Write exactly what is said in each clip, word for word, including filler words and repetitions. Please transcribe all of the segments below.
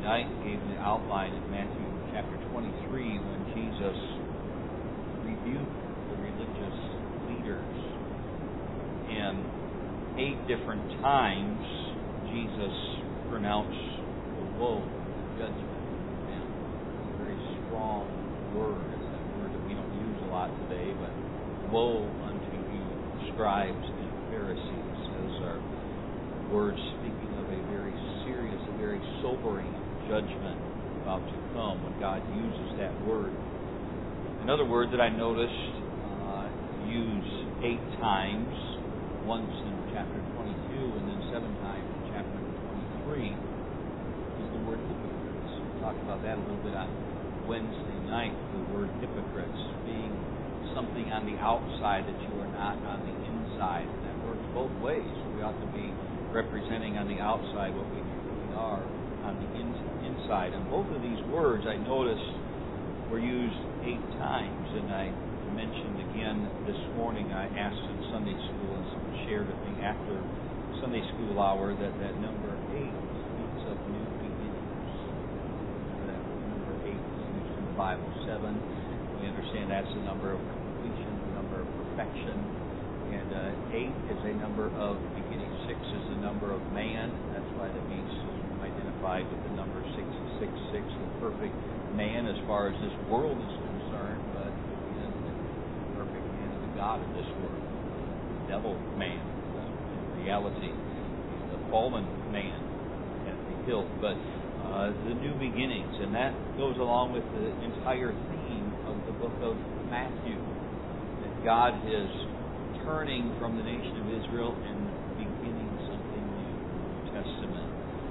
night gave the outline in Matthew chapter twenty-three when Jesus rebuked the religious leaders. And eight different times Jesus pronounced the woe, the judgment of them. A very strong word. It's a word that we don't use a lot today, but woe unto you, scribes and Pharisees, those are words speaking of a very serious, a very sobering judgment about to come when God uses that word. Another word that I noticed uh, used eight times, once in chapter twenty-two and then seven times in chapter twenty-three, is the word hypocrites. We talked about that a little bit on Wednesday night, the word hypocrites being something on the outside that you are not on the inside. And that works both ways. We ought to be representing on the outside what we truly are on the in, inside. And both of these words, I noticed, were used eight times. And I mentioned again this morning, I asked in Sunday school, and someone shared with me after Sunday school hour, that that number eight speaks of new beginnings. That number eight is used in the Bible. Seven, we understand that's the number of completion, the number of perfection. And uh, eight is a number of beginning. Six is the number of man. That's why the beast is identified with the number six, six, six, the perfect man as far as this world is concerned, but again, the perfect man is the God of this world. The devil man, in reality, he's the fallen man at the hilt. But uh, the new beginnings, and that goes along with the entire theme of the book of Matthew, that God is turning from the nation of Israel and beginning something new. New Testament.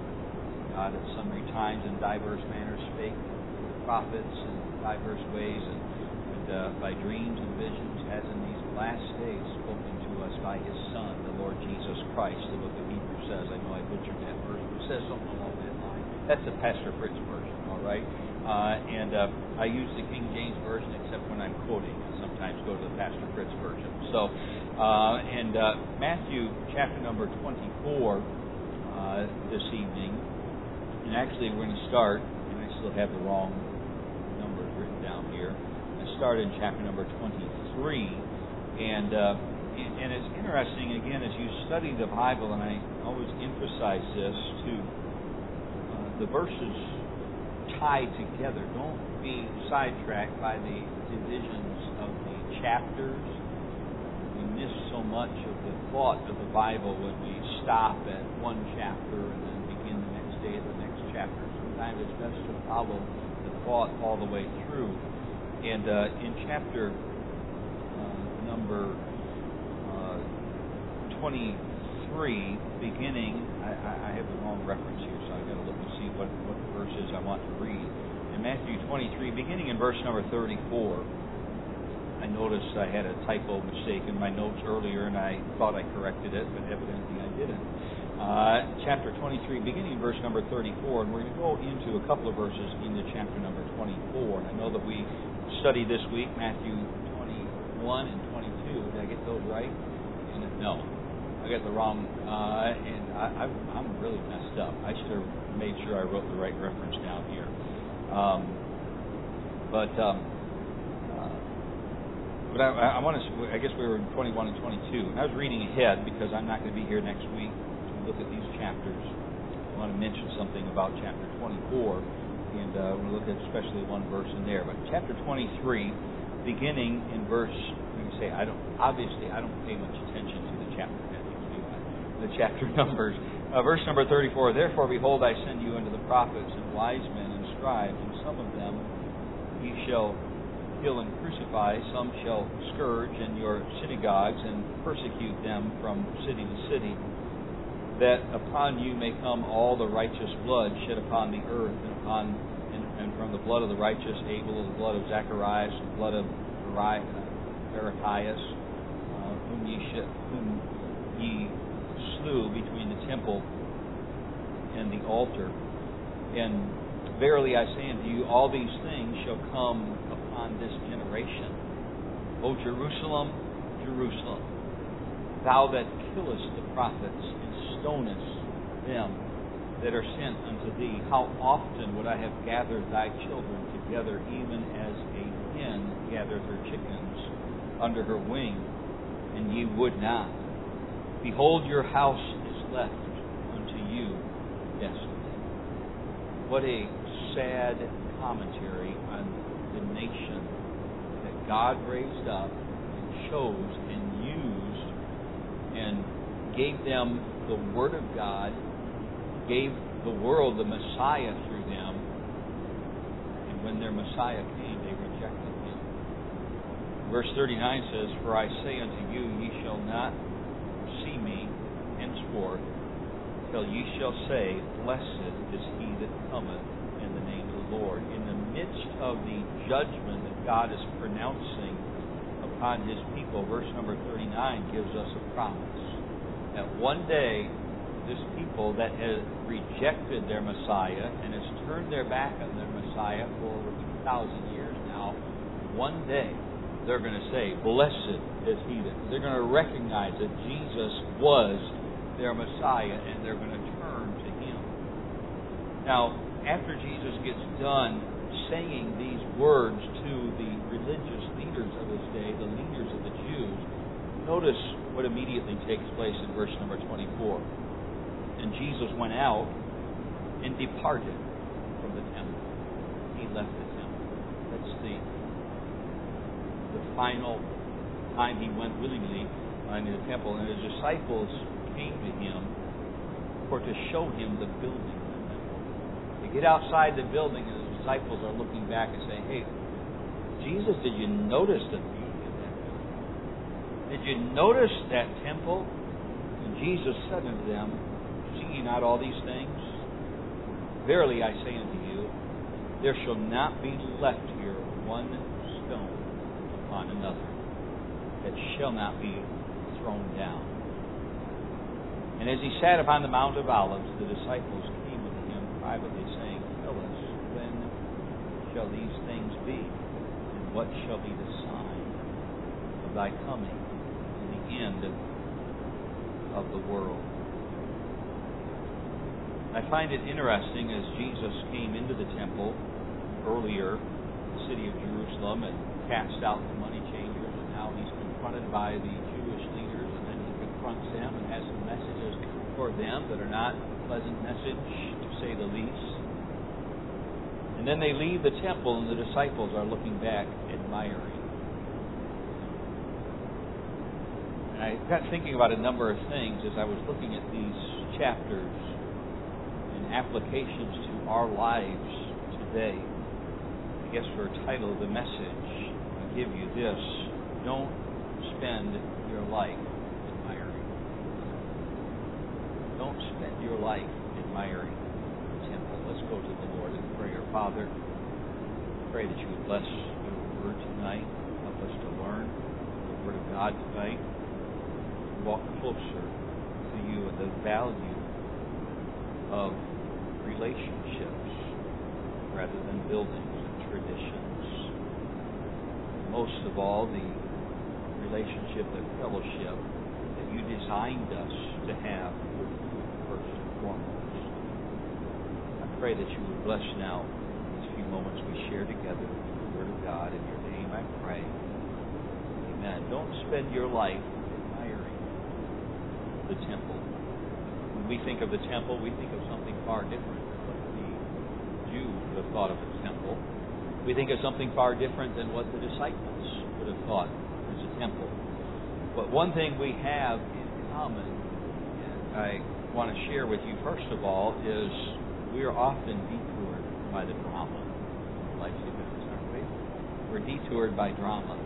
God at sundry times in diverse manners spake to the prophets in diverse ways, and, and uh, by dreams and visions, as in these last days spoken to us by His Son, the Lord Jesus Christ. The book of Hebrews says, I know I butchered that verse, but it says something along that line. That's the Pastor Fritz version, all right? Uh, and uh, I use the King James version except when I'm quoting. I sometimes go to the Pastor Fritz version. So, uh, and uh, Matthew chapter number twenty-four uh, this evening. And actually, we're going to start, and I still have the wrong numbers written down here. I start in chapter number twenty-three, and uh, and it's interesting, again, as you study the Bible, and I always emphasize this, to uh, the verses tied together. Don't be sidetracked by the divisions of the chapters. We miss so much of the thought of the Bible when we stop at one chapter and then begin the next day at the next chapter. Sometimes it's best to follow the thought all the way through. And uh, in chapter uh, number uh, twenty-three, beginning, I, I have the wrong reference here, so I've got to look and see what, what verses I want to read. In Matthew twenty-three, beginning in verse number thirty-four, I noticed I had a typo mistake in my notes earlier, and I thought I corrected it, but evidently I didn't. Uh, chapter twenty-three, beginning in verse number thirty-four, and we're going to go into a couple of verses into chapter number twenty-four. And I know that we studied this week Matthew twenty-one and twenty-two. Did I get those right? And no, I got the wrong, uh, and I, I, I'm really messed up. I should have made sure I wrote the right reference down here. Um, but um, But I, I want to. I guess we were in twenty-one and twenty-two. And I was reading ahead because I'm not going to be here next week to look at these chapters. I want to mention something about chapter twenty-four, and uh, we'll look at especially one verse in there. But chapter twenty-three, beginning in verse, let me say, I don't. Obviously, I don't pay much attention to the chapter headings, do I? The chapter numbers. Uh, verse number thirty-four. Therefore, behold, I send you unto the prophets and wise men and scribes, and some of them ye shall kill and crucify, some shall scourge in your synagogues and persecute them from city to city, that upon you may come all the righteous blood shed upon the earth, and upon and, and from the blood of the righteous Abel, the blood of Zacharias, the blood of Barachias, uh, whom ye sh- whom ye slew between the temple and the altar. And verily I say unto you, all these things shall come on this generation. O Jerusalem, Jerusalem, thou that killest the prophets and stonest them that are sent unto thee. How often would I have gathered thy children together, even as a hen gathers her chickens under her wing, and ye would not. Behold, your house is left unto you desolate. What a sad commentary on the nation that God raised up and chose and used and gave them the Word of God, gave the world the Messiah through them, and when their Messiah came, they rejected Him. Verse thirty-nine says, For I say unto you, ye shall not see me henceforth, till ye shall say, Blessed is he that cometh in the name of the Lord. In the midst of the judgment that God is pronouncing upon His people, verse number thirty-nine gives us a promise that one day this people that has rejected their Messiah and has turned their back on their Messiah for over two thousand years now, one day they're going to say, Blessed is he that. They're going to recognize that Jesus was their Messiah and they're going to turn to Him. Now, after Jesus gets done saying these words to the religious leaders of His day, the leaders of the Jews, notice what immediately takes place in verse number twenty-four. And Jesus went out and departed from the temple. He left the temple. That's the, the final time He went willingly into the temple. And His disciples came to Him for to show Him the building of the temple. They get outside the building and the disciples are looking back and saying, Hey, Jesus, did you notice the beauty of that building? Did you notice that temple? And Jesus said unto them, See ye not all these things? Verily I say unto you, there shall not be left here one stone upon another that shall not be thrown down. And as He sat upon the Mount of Olives, the disciples came unto Him privately, saying, Tell us, when shall these things be? And what shall be the sign of thy coming and the end of the world? I find it interesting as Jesus came into the temple earlier, the city of Jerusalem, and cast out the money changers, and now He's confronted by the Jewish leaders, and then He confronts them and has some messages for them that are not a pleasant message, to say the least. And then they leave the temple, and the disciples are looking back, admiring. And I got thinking about a number of things as I was looking at these chapters and applications to our lives today. I guess for a title of the message, I give you this: Don't spend your life admiring. Don't spend your life admiring the temple. Let's go to the Lord in prayer. Father, pray that You would bless Your word tonight. Help us to learn the Word of God tonight. Walk closer to You and the value of relationships rather than buildings and traditions. And most of all, the relationship and fellowship that You designed us to have with You first and foremost. I pray that You would bless now these few moments we share together with the Word of God. In Your name I pray. Amen. Don't spend your life admiring the temple. When we think of the temple, we think of something far different than what the Jews would have thought of the temple. We think of something far different than what the disciples would have thought as a temple. But one thing we have in common, and I want to share with you first of all, is we are often detoured by the drama of life's events, aren't we? We're detoured by drama.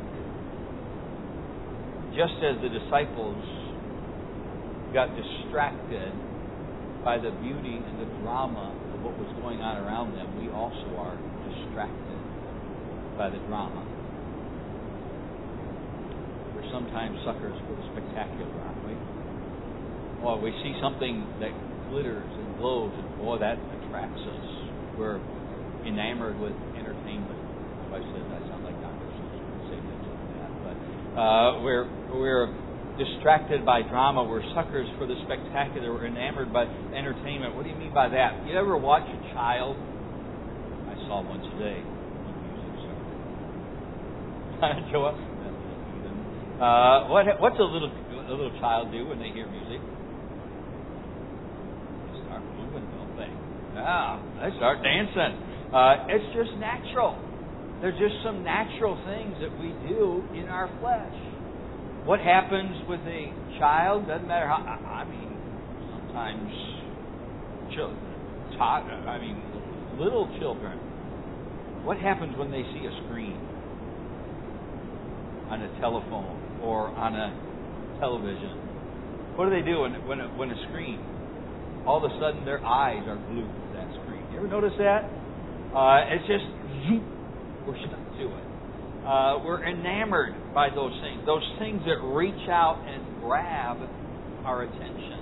Just as the disciples got distracted by the beauty and the drama of what was going on around them, we also are distracted by the drama. We're sometimes suckers for the spectacular, aren't we? Or we see something that glitters and glows, and boy, that attracts us. We're enamored with entertainment. If I said that, I sound like Doctor Seuss would say things like that. But uh, we're we're distracted by drama. We're suckers for the spectacular. We're enamored by entertainment. What do you mean by that? You ever watch a child? I saw one today. Joe, uh, what what's a little a little child do when they hear music? They start moving, don't they? Yeah, they start dancing. Uh, it's just natural. There's just some natural things that we do in our flesh. What happens with a child doesn't matter how. I mean, sometimes, children, I mean, little children. What happens when they see a screen on a telephone or on a television? What do they do when when a, when a screen? All of a sudden, their eyes are glued to that screen. You ever notice that? Uh, it's just zoop, we're stuck to it. Uh, we're enamored by those things, those things that reach out and grab our attention.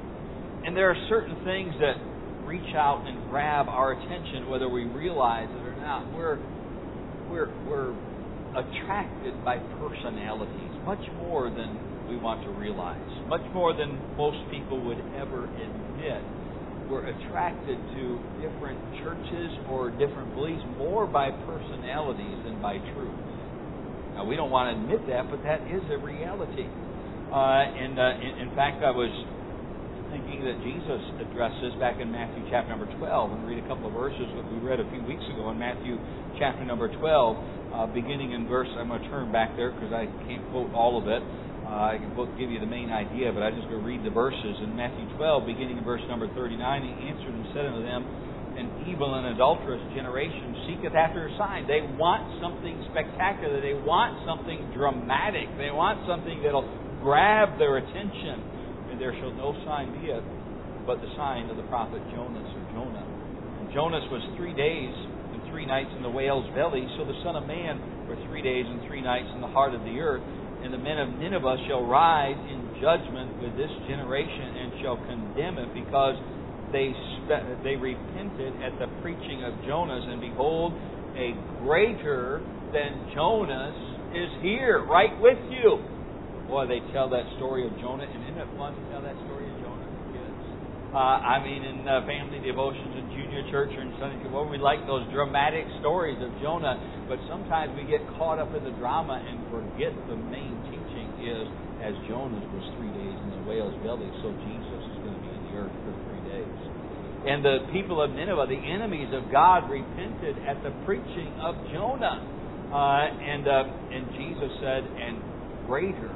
And there are certain things that reach out and grab our attention, whether we realize it or not. We're we're we're attracted by personalities much more than we want to realize, much more than most people would ever admit. We're attracted to different churches or different beliefs more by personalities than by truth. Now, we don't want to admit that, but that is a reality. Uh, and uh, in, in fact, I was thinking that Jesus addressed this back in Matthew chapter number twelve. And read a couple of verses that we read a few weeks ago in Matthew chapter number twelve, uh, beginning in verse. I'm going to turn back there because I can't quote all of it. Uh, I can both give you the main idea, but I'm just going to read the verses. In Matthew twelve, beginning in verse number thirty-nine, He answered and said unto them, An evil and adulterous generation seeketh after a sign. They want something spectacular. They want something dramatic. They want something that'll grab their attention. And there shall no sign be it but the sign of the prophet Jonas or Jonah. And Jonas was three days and three nights in the whale's belly. So the Son of Man were three days and three nights in the heart of the earth. And the men of Nineveh shall rise in judgment with this generation and shall condemn it, because they spe- they repented at the preaching of Jonas. And behold, a greater than Jonas is here, right with you. Boy, they tell that story of Jonah. And isn't it fun to tell that story of Jonah to kids? Uh, I mean, in uh, family devotions and junior church or in Sunday school, well, we like those dramatic stories of Jonah. But sometimes we get caught up in the drama and forget the main teaching is, as Jonah was three days in the whale's belly, so Jesus is going to be in the earth for three days. And the people of Nineveh, the enemies of God, repented at the preaching of Jonah. Uh, and uh, and Jesus said, and greater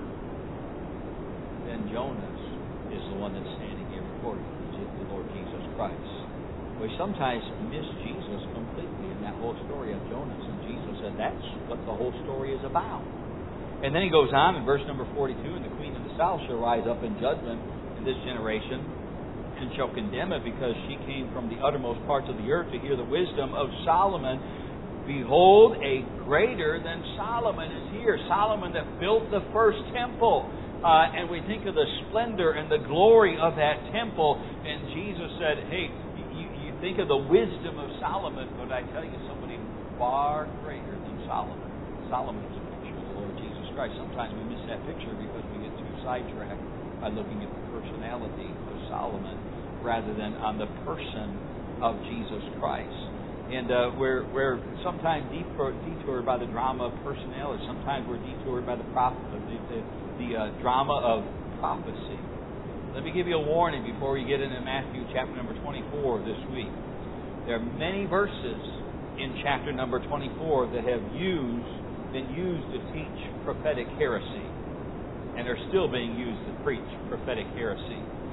than Jonas is the one that's standing here before you, the Lord Jesus Christ. We sometimes miss Jesus completely in that whole story of Jonas. And Jesus said that's what the whole story is about. And then he goes on in verse number forty-two, and the queen of the south shall rise up in judgment in this generation, and shall condemn it, because she came from the uttermost parts of the earth to hear the wisdom of Solomon. Behold, a greater than Solomon is here. Solomon that built the first temple. Uh, and we think of the splendor and the glory of that temple. And Jesus said, hey, you, you think of the wisdom of Solomon, but I tell you, somebody far greater than Solomon. Solomon was a picture of the Lord Jesus Christ. Sometimes we miss that picture because we get too sidetracked by looking at the personality of Solomon rather than on the person of Jesus Christ. And uh, we're, we're sometimes detour, detoured by the drama of personality. Sometimes we're detoured by the, prophet, the, the, the uh, drama of prophecy. Let me give you a warning before we get into Matthew chapter number twenty-four this week. There are many verses in chapter number twenty-four that have used been used to teach prophetic heresy, and are still being used to preach prophetic heresy.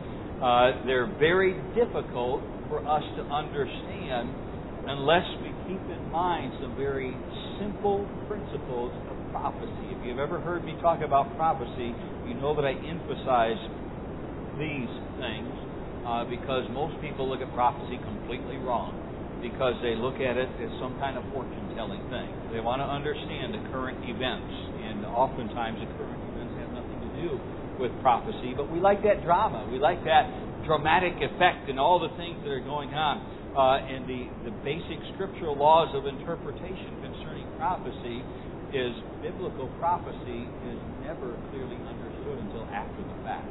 Uh, they're very difficult for us to understand unless we keep in mind some very simple principles of prophecy. If you've ever heard me talk about prophecy, you know that I emphasize these things uh, because most people look at prophecy completely wrong, because they look at it as some kind of fortune-telling thing. They want to understand the current events, and oftentimes the current events have nothing to do with prophecy, but we like that drama. We like that dramatic effect and all the things that are going on. Uh, and the, the basic scriptural laws of interpretation concerning prophecy is biblical prophecy is never clearly understood understood until after the fact.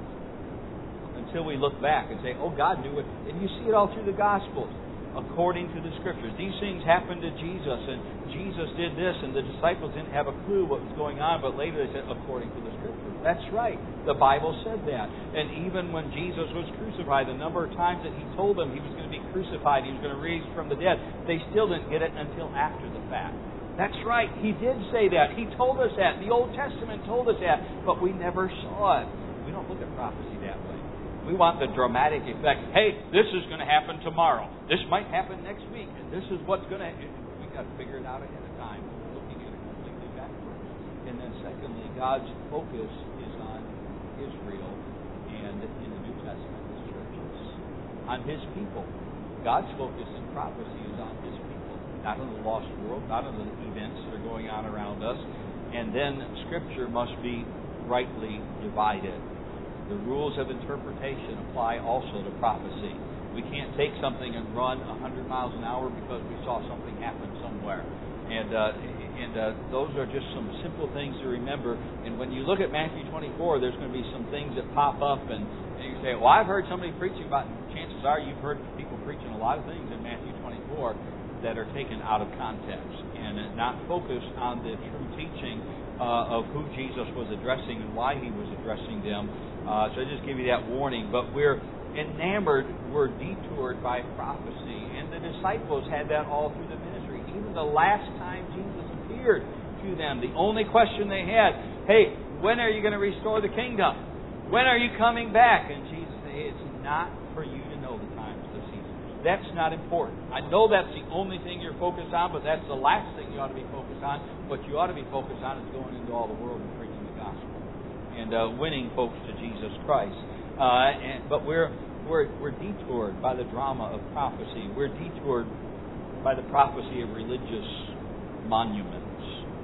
Until we look back and say, oh, God knew it. And you see it all through the Gospels, according to the Scriptures. These things happened to Jesus, and Jesus did this, and the disciples didn't have a clue what was going on, but later they said, according to the Scriptures. That's right. The Bible said that. And even when Jesus was crucified, the number of times that He told them He was going to be crucified, He was going to raise from the dead, they still didn't get it until after the fact. That's right. He did say that. He told us that. The Old Testament told us that, but we never saw it. We don't look at prophecy that way. We want the dramatic effect. Hey, this is going to happen tomorrow. This might happen next week. And this is what's going to happen. We've got to figure it out ahead of time. We're looking at it completely backwards. And then secondly, God's focus is on Israel and in the New Testament, His churches. On His people. God's focus in prophecy is on His people. Not on the lost world, not on the events that are going on around us. And then Scripture must be rightly divided. The rules of interpretation apply also to prophecy. We can't take something and run one hundred miles an hour because we saw something happen somewhere. And uh, and uh, those are just some simple things to remember. And when you look at Matthew twenty-four, there's going to be some things that pop up, and, and you say, well, I've heard somebody preaching about it. Chances are you've heard people preaching a lot of things in Matthew twenty-four that are taken out of context and not focused on the true teaching uh, of who Jesus was addressing and why He was addressing them. Uh, so I just give you that warning. But we're enamored, we're detoured by prophecy. And the disciples had that all through the ministry. Even the last time Jesus appeared to them, the only question they had, hey, when are you going to restore the kingdom? When are you coming back? And Jesus said, hey, it's not for you to know the times of the seasons. That's not important. I know that's the only thing you're focused on, but that's the last thing you ought to be focused on. What you ought to be focused on is going into all the world and preaching the gospel and uh, winning folks to Jesus Christ. Uh, and, but we're, we're, we're detoured by the drama of prophecy. We're detoured by the prophecy of religious monuments.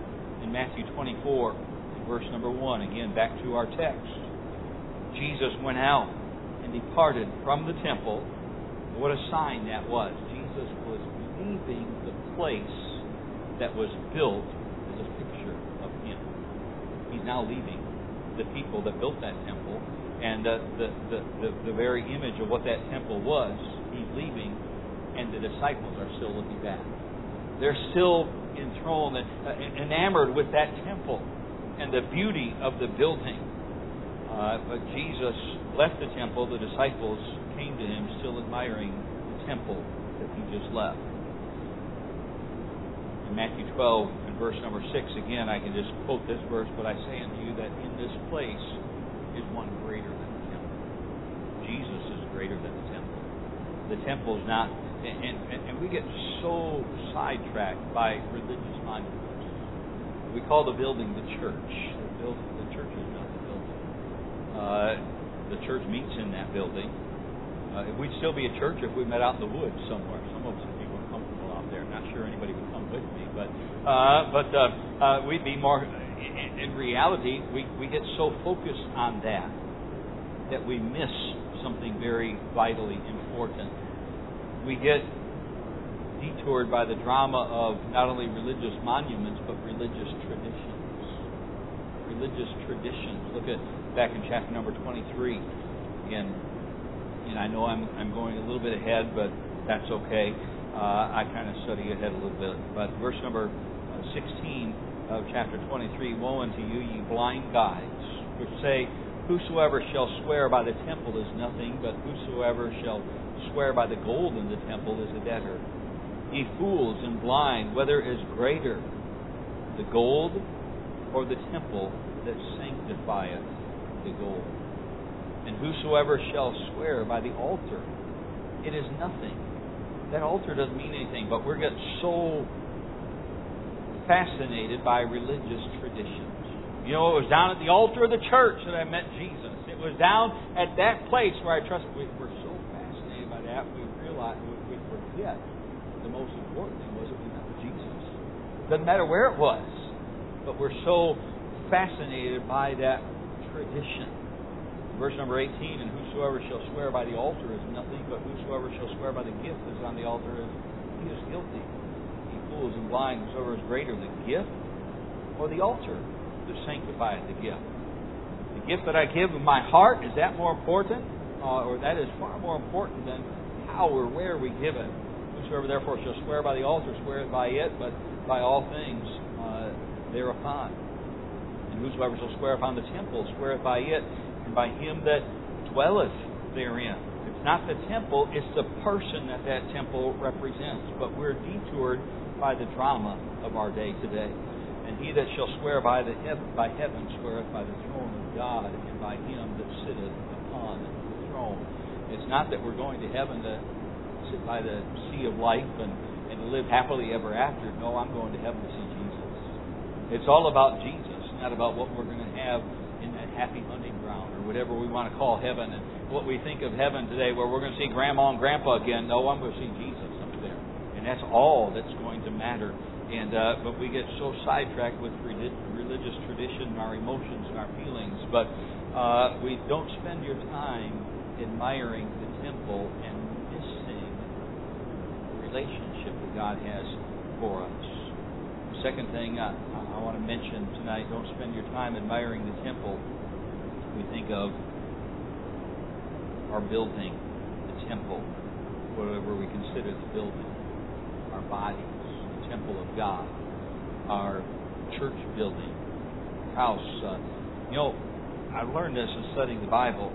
In Matthew twenty-four, verse number one, again, back to our text. Jesus went out and departed from the temple. What a sign that was. Jesus was leaving the place that was built as a picture of Him. He's now leaving the people that built that temple, and uh, the, the, the, the very image of what that temple was, He's leaving, and the disciples are still looking back. They're still enthroned and uh, enamored with that temple and the beauty of the building. Uh, but Jesus left the temple. The disciples came to Him still admiring the temple that He just left. In Matthew twelve and verse number six, again, I can just quote this verse, but I say unto you that in this place is one greater than the temple. Jesus is greater than the temple. The temple is not, and, and, and we get so sidetracked by religious monuments. We call the building the church. The, building, the church is not the building. Uh, the church meets in that building. Uh, we'd still be a church if we met out in the woods somewhere. Some of us would be more comfortable out there. Not sure anybody would come with me, but uh, but uh, uh, we'd be more. In, in reality, we we get so focused on that that we miss something very vitally important. We get detoured by the drama of not only religious monuments but religious traditions. Religious traditions. Look at back in chapter number twenty-three again. And I know I'm I'm going a little bit ahead, but that's okay. Uh, I kind of study ahead a little bit. But verse number sixteen of chapter twenty-three, woe unto you, ye blind guides, which say, whosoever shall swear by the temple is nothing, but whosoever shall swear by the gold in the temple is a debtor. Ye fools and blind, whether is greater, the gold or the temple that sanctifieth the gold? And whosoever shall swear by the altar, it is nothing. That altar doesn't mean anything, but we're getting so fascinated by religious traditions. You know, it was down at the altar of the church that I met Jesus. It was down at that place where I trust. We, we're so fascinated by that, we realize we, we forget the most important thing was that we met with Jesus. Doesn't matter where it was, but we're so fascinated by that tradition. Verse number eighteen, and whosoever shall swear by the altar is nothing, but whosoever shall swear by the gift that is on the altar is he is guilty. Ye fools and blind, whosoever is greater, the gift or the altar that sanctifieth the gift? The gift that I give of my heart, is that more important? Uh, or that is far more important than how or where we give it. Whosoever therefore shall swear by the altar, sweareth by it, but by all things uh, thereupon. And whosoever shall swear upon the temple, sweareth by it, and by him that dwelleth therein. It's not the temple, it's the person that that temple represents. But we're detoured by the drama of our day today. And he that shall swear by the heaven, by heaven sweareth by the throne of God, and by him that sitteth upon the throne. It's not that we're going to heaven to sit by the sea of life and, and to live happily ever after. No, I'm going to heaven to see Jesus. It's all about Jesus, not about what we're going to have in that happy hunting ground or whatever we want to call heaven. And what we think of heaven today, where we're going to see Grandma and Grandpa again. No, I'm going to see Jesus up there. And that's all that's going to matter. And uh, but we get so sidetracked with religious tradition, our emotions, and our feelings. But uh, we don't spend your time admiring the temple and missing the relationship that God has for us. The second thing I, I want to mention tonight, don't spend your time admiring the temple. We think of our building, the temple, whatever we consider the building, our bodies, the temple of God, our church building, house. Uh, you know, I learned this in studying the Bible.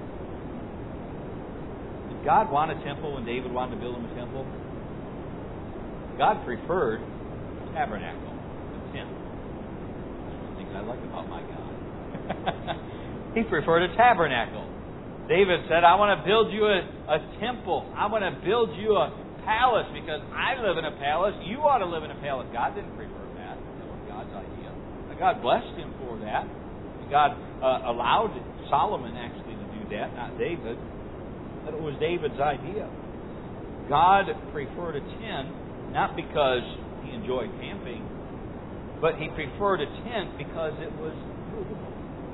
God wanted a temple when David wanted to build him a temple. God preferred a tabernacle, a tent. That's one of the things I like about my God. He preferred a tabernacle. David said, I want to build you a, a temple. I want to build you a palace because I live in a palace. You ought to live in a palace. God didn't prefer that. That was God's idea. God blessed him for that. God uh, allowed Solomon actually to do that, not David. But it was David's idea. God preferred a tent not because he enjoyed camping, but he preferred a tent because it was movable.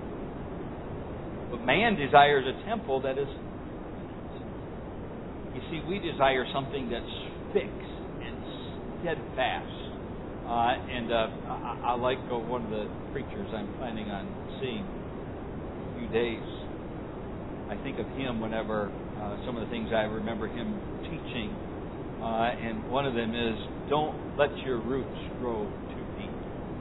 But man desires a temple that is... You see, we desire something that's fixed and steadfast. Uh, and uh, I, I like uh, one of the preachers I'm planning on seeing in a few days. I think of him whenever... Uh, some of the things I remember him teaching, uh, and one of them is, don't let your roots grow too deep.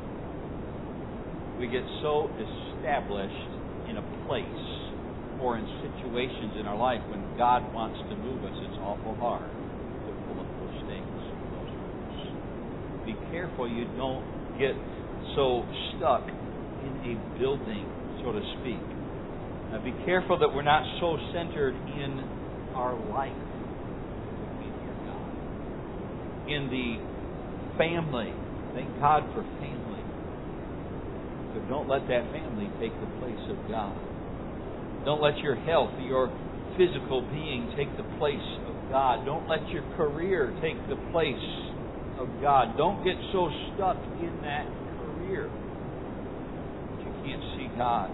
We get so established in a place or in situations in our life when God wants to move us, it's awful hard to pull up those stakes, those roots. Be careful you don't get so stuck in a building, so to speak. Now be careful that we're not so centered in our life that we hear God. In the family. Thank God for family. But don't let that family take the place of God. Don't let your health, your physical being take the place of God. Don't let your career take the place of God. Don't get so stuck in that career that you can't see God.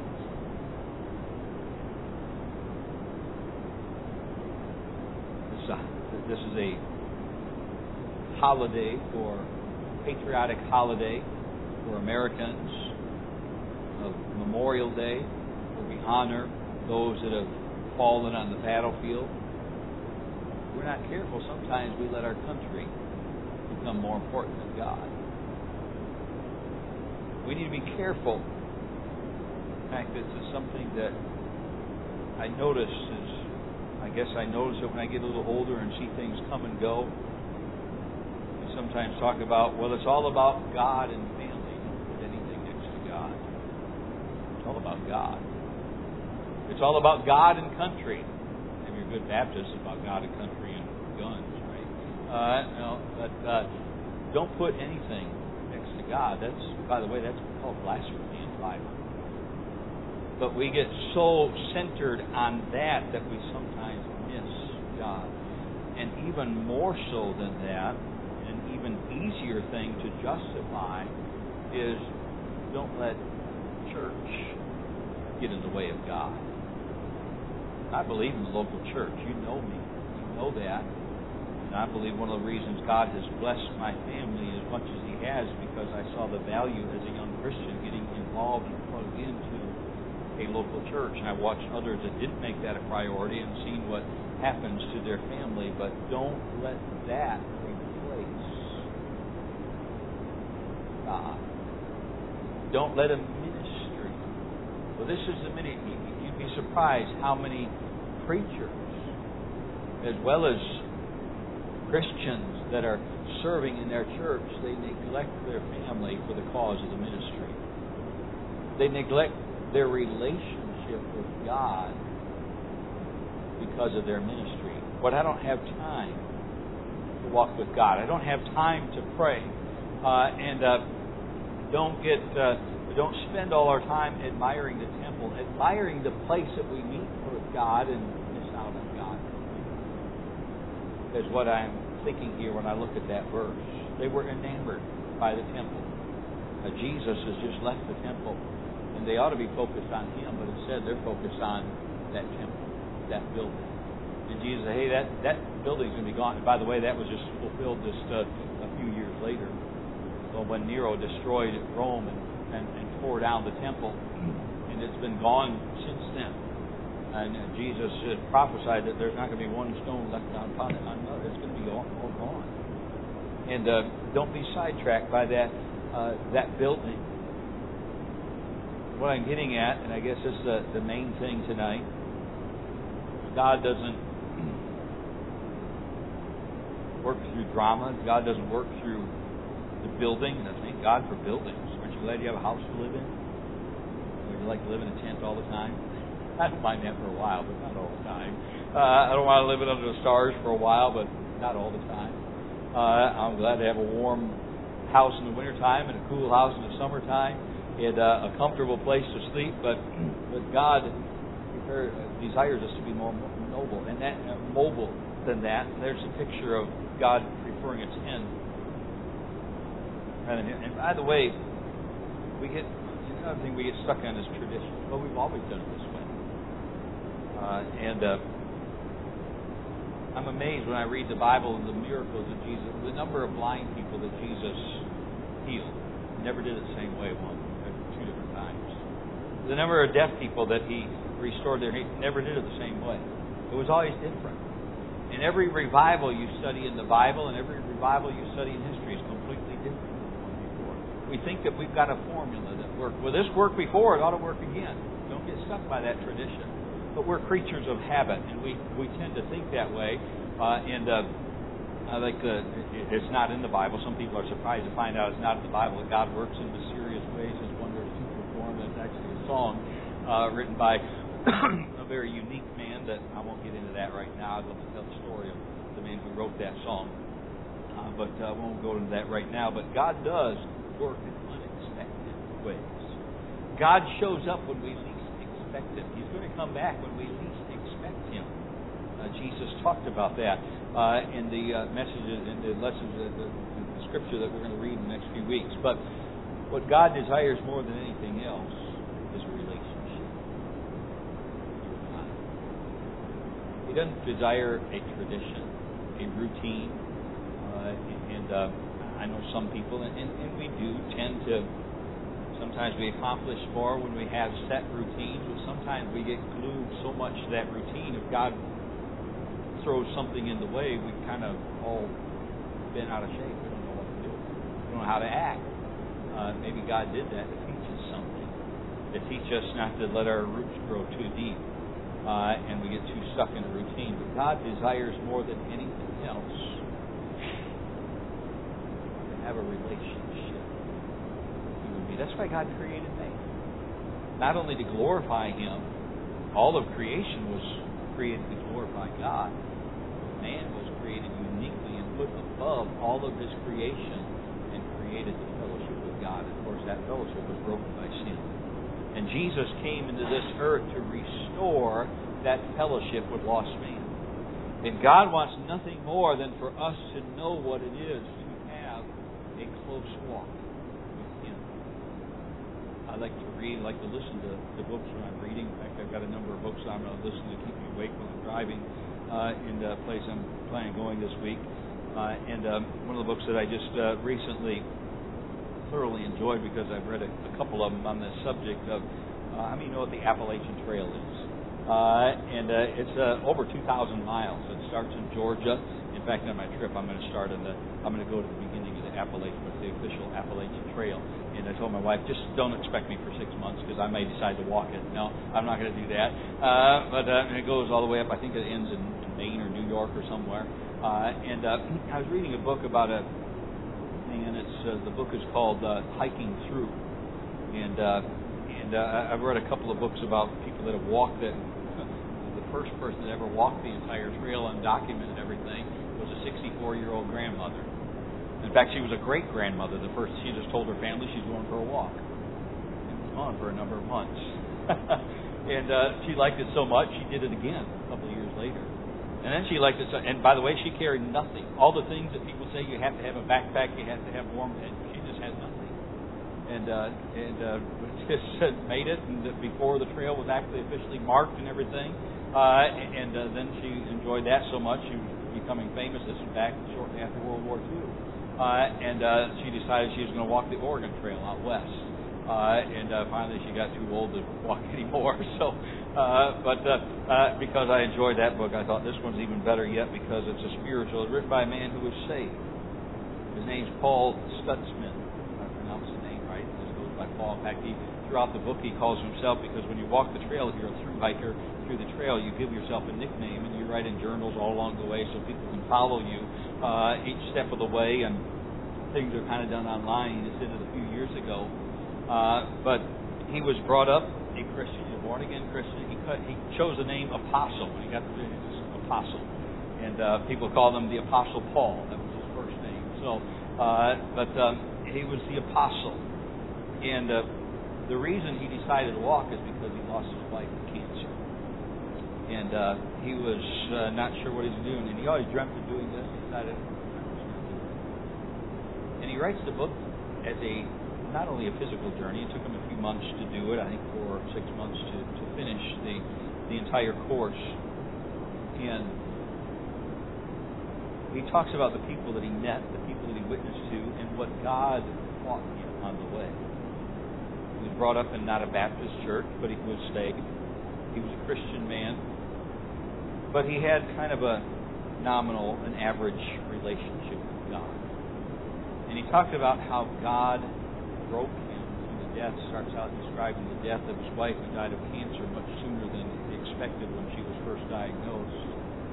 This is a holiday for patriotic holiday for Americans of Memorial Day, where we honor those that have fallen on the battlefield. If we're not careful, sometimes we let our country become more important than God. We need to be careful. In fact, this is something that I notice is I guess I notice it when I get a little older and see things come and go. We sometimes talk about, well, it's all about God and family. Don't put anything next to God. It's all about God. It's all about God and country. Maybe you're a good Baptist about God and country and guns, right? Uh, no, but uh, don't put anything next to God. That's, by the way, that's called blasphemy in the Bible. But we get so centered on that that we sometimes miss God. And even more so than that, an even easier thing to justify is don't let church get in the way of God. I believe in the local church. You know me. You know that. And I believe one of the reasons God has blessed my family as much as He has because I saw the value as a young Christian getting involved and plugged into a local church. And I watched others that didn't make that a priority and seen what happens to their family. But don't let that replace God. Don't let a ministry. Well, this is the minute. You'd be surprised how many preachers, as well as Christians that are serving in their church, they neglect their family for the cause of the ministry. They neglect their relationship with God because of their ministry. But I don't have time to walk with God. I don't have time to pray. Uh, and uh, don't get, uh, don't spend all our time admiring the temple, admiring the place that we meet with God, and miss out on God. Is what I'm thinking here when I look at that verse. They were enamored by the temple. Uh, Jesus has just left the temple, and they ought to be focused on Him, but instead they're focused on that temple, that building. And Jesus said, hey, that, that building's going to be gone. And by the way, that was just fulfilled just uh, a few years later. Well, when Nero destroyed Rome and, and, and tore down the temple, and it's been gone since then. And uh, Jesus uh, prophesied that there's not going to be one stone left upon it. It's going to be all, all gone. And uh, don't be sidetracked by that uh, that building. What I'm getting at, and I guess this is the, the main thing tonight, God doesn't work through drama. God doesn't work through the building. And I thank God for buildings. Aren't you glad you have a house to live in? Would you like to live in a tent all the time? I don't mind that for a while, but not all the time. Uh, I don't want to live it under the stars for a while, but not all the time. Uh, I'm glad to have a warm house in the wintertime and a cool house in the summertime and uh, a comfortable place to sleep. But but God desires us to be more noble and that uh, mobile than that. There's a picture of God preferring a tent. And, and by the way, we get another thing we get stuck on is tradition. Well, we've always done it this way. Uh, and uh, I'm amazed when I read the Bible and the miracles of Jesus, the number of blind people that Jesus healed. Never did it the same way one, two different times. The number of deaf people that He restored their hearing, never did it the same way. It was always different. And every revival you study in the Bible and every revival you study in history is completely different than the one before. We think that we've got a formula that worked. Well, this worked before, it ought to work again. Don't get stuck by that tradition. But we're creatures of habit, and we, we tend to think that way. Uh, and uh, I like the, it's not in the Bible. Some people are surprised to find out it's not in the Bible, that God works in mysterious ways, His wonders to perform. It's actually a song uh, written by a very unique man that I won't get into that right now. I'd love to tell the story of the man who wrote that song. Uh, but I uh, won't go into that right now. But God does work in unexpected ways. God shows up when we least expect Him. He's going to come back when we least expect Him. Uh, Jesus talked about that uh, in the uh, messages, in the lessons, uh, the, the scripture that we're going to read in the next few weeks. But what God desires more than anything else is a relationship with God. He doesn't desire a tradition, a routine. Uh, and uh, I know some people, and, and, and we do tend to, sometimes we accomplish more when we have set routines, but sometimes we get glued so much to that routine. If God throws something in the way, we kind of all been out of shape. We don't know what to do. We don't know how to act. Uh, maybe God did that to teach us something, to teach us not to let our roots grow too deep, uh, and we get too stuck in a routine. But God desires more than anything else to have a relationship with you and me. That's why God created man. Not only to glorify Him, all of creation was created to glorify God. Man was created uniquely and put above all of His creation and created the fellowship with God. Of course, that fellowship was broken by sin. And Jesus came into this earth to restore that fellowship with lost man. And God wants nothing more than for us to know what it is to have a close walk with Him. I like to read, I like to listen to the books when I'm reading. In fact, I've got a number of books I'm going to listen to keep me awake when I'm driving uh, in the place I'm planning going this week. Uh, and um, one of the books that I just uh, recently thoroughly enjoyed, because I've read a, a couple of them on the subject of Uh, how many know what the Appalachian Trail is? Uh, and uh, it's uh, over two thousand miles. It starts in Georgia. In fact, on my trip, I'm going to start in the. I'm going to go to the beginning of the Appalachian, what's the official Appalachian Trail. And I told my wife, just don't expect me for six months because I may decide to walk it. No, I'm not going to do that. Uh, but uh, and it goes all the way up. I think it ends in, in Maine or New York or somewhere. Uh, and uh, I was reading a book about a. And it's uh, the book is called uh, Hiking Through. And uh, and uh, I've read a couple of books about people that have walked it. The first person that ever walked the entire trail, undocumented everything, was a sixty-four-year-old grandmother. In fact, she was a great-grandmother. The first, she just told her family she's going for a walk. And was gone for a number of months. and uh, she liked it so much, she did it again a couple of years later. And then she liked it so, and by the way, she carried nothing. All the things that people say, you have to have a backpack, you have to have warm, and she just had nothing. And uh, and uh, just made it, and before the trail was actually officially marked and everything. Uh, and uh, then she enjoyed that so much, she was becoming famous. This was back shortly after World War Two. Uh, and uh, she decided she was going to walk the Oregon Trail out west. Uh, and uh, finally she got too old to walk anymore. So, uh, But uh, uh, because I enjoyed that book, I thought this one's even better yet because it's a spiritual. It's written by a man who was saved. His name's Paul Stutzman. If I pronounce the name right. This goes by Paul. In fact, he, throughout the book he calls himself, because when you walk the trail, if you're a through hiker, through the trail, you give yourself a nickname, and you write in journals all along the way so people can follow you uh, each step of the way, and things are kind of done online. He did it a few years ago, uh, but he was brought up a Christian, a born-again Christian. He, cut, he chose the name Apostle when he got the Apostle, and uh, people called him the Apostle Paul. That was his first name. So, uh, but um, he was the Apostle, and uh, the reason he decided to walk is because he lost his wife to cancer. And uh, he was uh, not sure what he was doing. And he always dreamt of doing this. He decided, and he writes the book as a, not only a physical journey. It took him a few months to do it. I think four or six months to, to finish the, the entire course. And he talks about the people that he met, the people that he witnessed to, and what God taught him on the way. He was brought up in not a Baptist church, but he was saved. He was a Christian man. But he had kind of a nominal, an average relationship with God. And he talked about how God broke him through the death. Starts out describing the death of his wife who died of cancer much sooner than he expected when she was first diagnosed.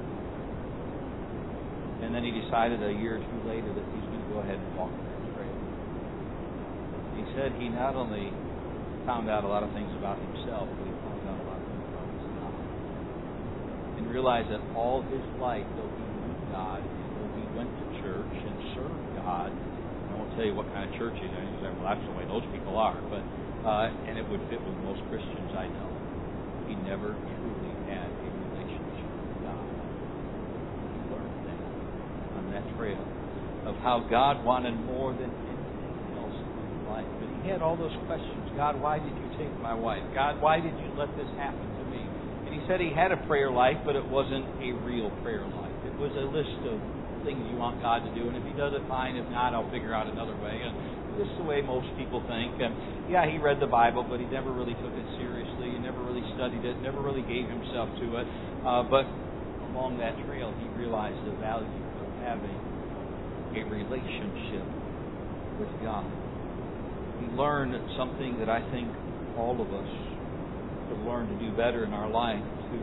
And then he decided a year or two later that he's going to go ahead and walk that trail. He said he not only found out a lot of things about himself, but he found out a lot of things about his God. And realized that all his life, though he knew God, and though he went to church and served God, I won't tell you what kind of church he's in. He said, well, that's the way those people are. But uh, and it would fit with most Christians I know. He never truly had a relationship with God. He learned that on that trail of how God wanted more than anything else in his life. But he had all those questions. God, why did you take my wife? God, why did you let this happen to me? And he said he had a prayer life, but it wasn't a real prayer life. It was a list of things you want God to do, and if he does it, fine. If not, I'll figure out another way. And this is the way most people think. And yeah, he read the Bible, but he never really took it seriously. He never really studied it, never really gave himself to it. Uh, but along that trail, he realized the value of having a relationship with God. He learned something that I think all of us could learn to do better in our life, to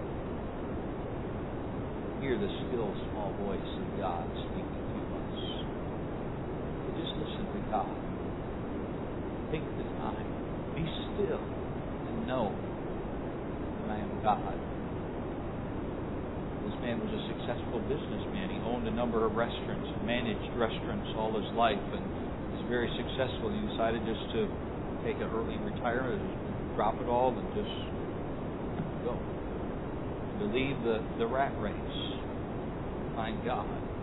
hear the still small voice of God speaking to us. To just listen to God. Take the time. Be still and know that I am God. This man was a successful businessman. He owned a number of restaurants and managed restaurants all his life, and very successful. He decided just to take an early retirement, drop it all, and just go. To leave the, the rat race, find God.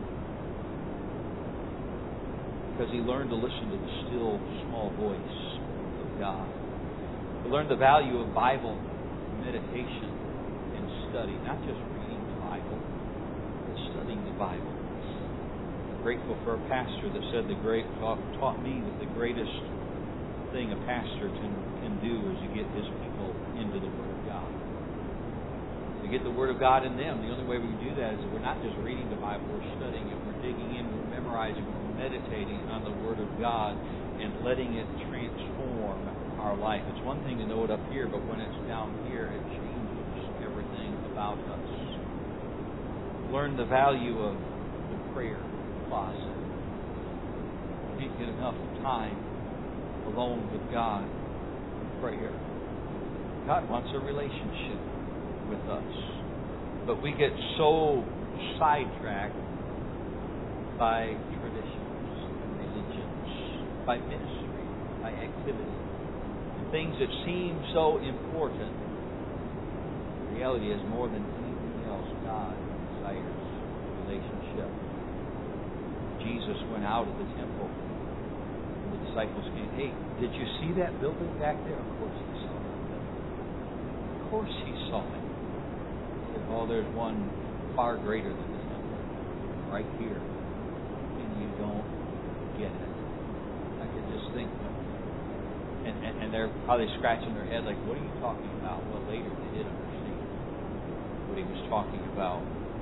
Because he learned to listen to the still, small voice of God. He learned the value of Bible meditation and study, not just reading the Bible, but studying the Bible. Grateful for a pastor that said the great taught, taught me that the greatest thing a pastor can, can do is to get his people into the Word of God. To get the Word of God in them, the only way we can do that is that we're not just reading the Bible, we're studying it, we're digging in, we're memorizing, we're meditating on the Word of God and letting it transform our life. It's one thing to know it up here, but when it's down here, it changes everything about us. Learn the value of the prayer closet. Can't get enough time alone with God in prayer. God wants a relationship with us. But we get so sidetracked by traditions and religions, by ministry, by activity, and things that seem so important. The reality is, more than anything else, God desires relationship. Jesus went out of the temple, and the disciples came, "Hey, did you see that building back there?" Of course he saw that building. Of course he saw it. Oh, there's one far greater than the temple right here, and you don't get it. I can just think, and, and, and they're probably scratching their head like, "What are you talking about?" Well, later they did understand what he was talking about.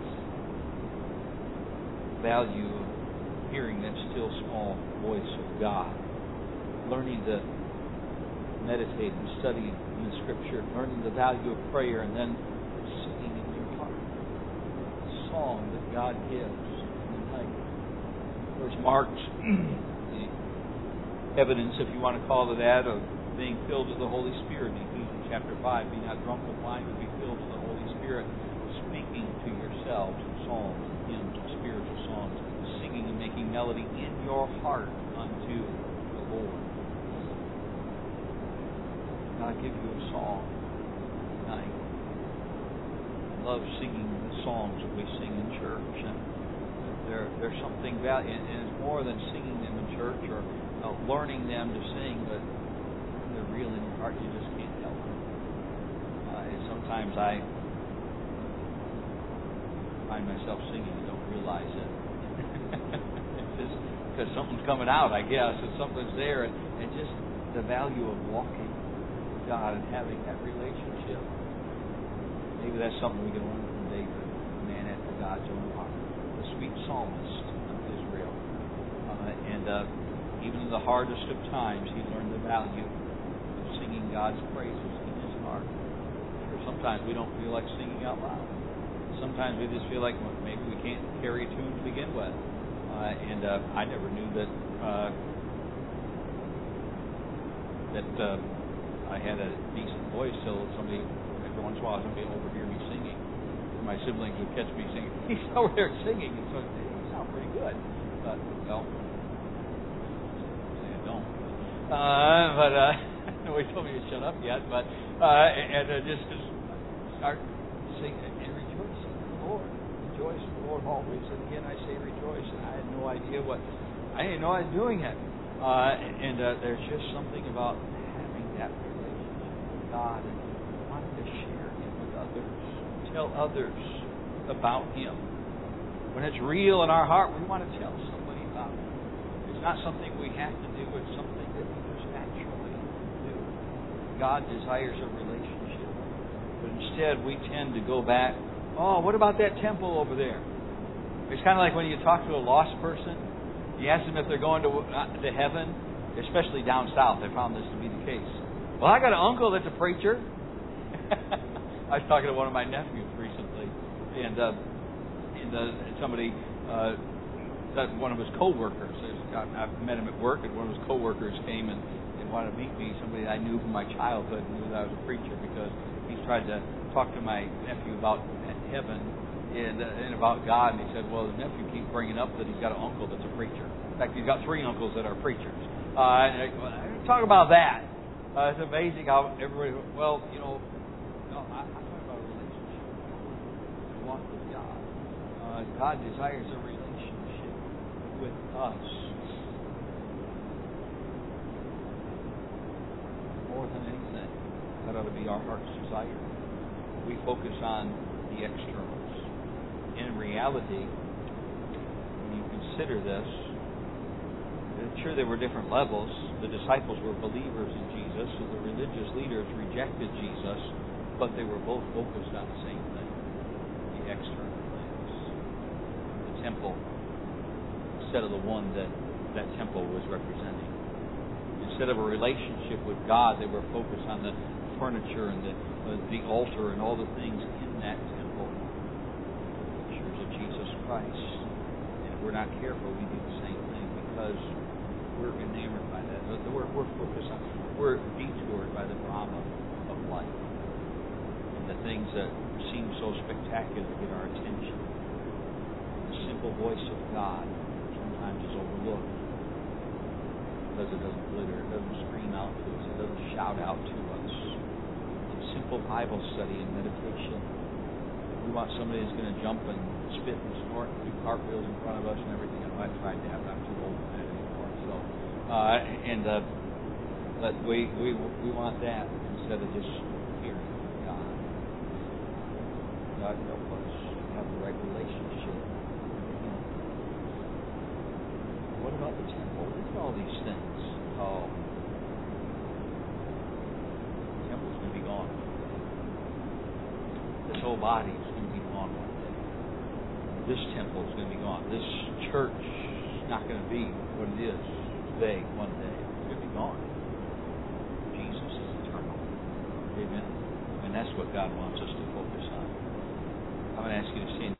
Value of hearing that still small voice of God, learning to meditate and study in the Scripture, learning the value of prayer, and then song that God gives in the night. There's marked the evidence, if you want to call it that, of being filled with the Holy Spirit in Ephesians chapter five. Be not drunk with wine, but be filled with the Holy Spirit, speaking to yourselves in psalms, hymns, and spiritual songs, singing and making melody in your heart unto the Lord. God give you a song tonight. Love singing the songs that we sing in church, and there, there's something about, and it's more than singing them in church or uh, learning them to sing, but they're real in your heart. You just can't help it. Uh, and sometimes I find myself singing and don't realize it. It's just because something's coming out, I guess, and something's there, and, and just the value of walking with God and having that relationship. Maybe that's something we can learn from David, a man after God's own heart, the sweet psalmist of Israel. Uh, and uh, even in the hardest of times, he learned the value of singing God's praises in his heart. Sure, sometimes we don't feel like singing out loud. Sometimes we just feel like well, maybe we can't carry a tune to begin with. Uh, and uh, I never knew that uh, that uh, I had a decent voice till somebody. Every once in a while, somebody will overhear me singing. My siblings would catch me singing. He's over there singing, and so hey, you sound pretty good. But well, say I don't. Uh, but uh, nobody told me to shut up yet. But uh, and uh, just just start singing and rejoicing in the Lord. Rejoice in the Lord always. And again, I say rejoice. And I had no idea what I didn't know I was doing it. Uh, and uh, there's just something about having that relationship with God and wanting to share Him with others, tell others about Him. When it's real in our heart, we want to tell somebody about it. It's not something we have to do, it's something that we just naturally do. God desires a relationship. But instead, we tend to go back, oh, what about that temple over there? It's kind of like when you talk to a lost person, you ask them if they're going to, to heaven, especially down south. I found this to be the case. Well, I got an uncle that's a preacher. I was talking to one of my nephews recently, and uh, and uh, somebody, uh, that one of his co-workers, I've met him at work, and one of his co-workers came and, and wanted to meet me, somebody I knew from my childhood, knew that I was a preacher, because he tried to talk to my nephew about heaven and, uh, and about God, and he said, well, the nephew keeps bringing up that he's got an uncle that's a preacher. In fact, he's got three uncles that are preachers. Uh, and I, well, talk about that. Uh, it's amazing how everybody, well, you know, no, I, I'm talking about a relationship. Walk with God. Uh, God desires a relationship with us. More than anything, that ought to be our heart's desire. We focus on the externals. In reality, when you consider this, sure, there were different levels. The disciples were believers in Jesus, so the religious leaders rejected Jesus, but they were both focused on the same thing, the external things. The temple, instead of the one that that temple was representing. Instead of a relationship with God, they were focused on the furniture and the, uh, the altar and all the things in that temple. Pictures of Jesus Christ. And if we're not careful, we do the same thing because we're enamored by that. We're, we're focused on, we're detoured by the drama of life. And the things that seem so spectacular get our attention. The simple voice of God sometimes is overlooked because it doesn't glitter, it doesn't scream out to us, it doesn't shout out to us. In simple Bible study and meditation, we want somebody who's going to jump and spit and snort and do cartwheels in front of us and everything. I've tried that, but I'm too old for that anymore. So, uh, and uh, but we we we want that instead of just hearing God. God help us have the right relationship with Him. What about the temple? Look at all these things. Oh, the temple's going to be gone. This whole body is going to be gone one day. This temple is going to be gone. This church is not going to be what it is today. One day it's going to be gone. Jesus is eternal. Amen. And that's what God wants us to focus on. I'm going to ask you to stand.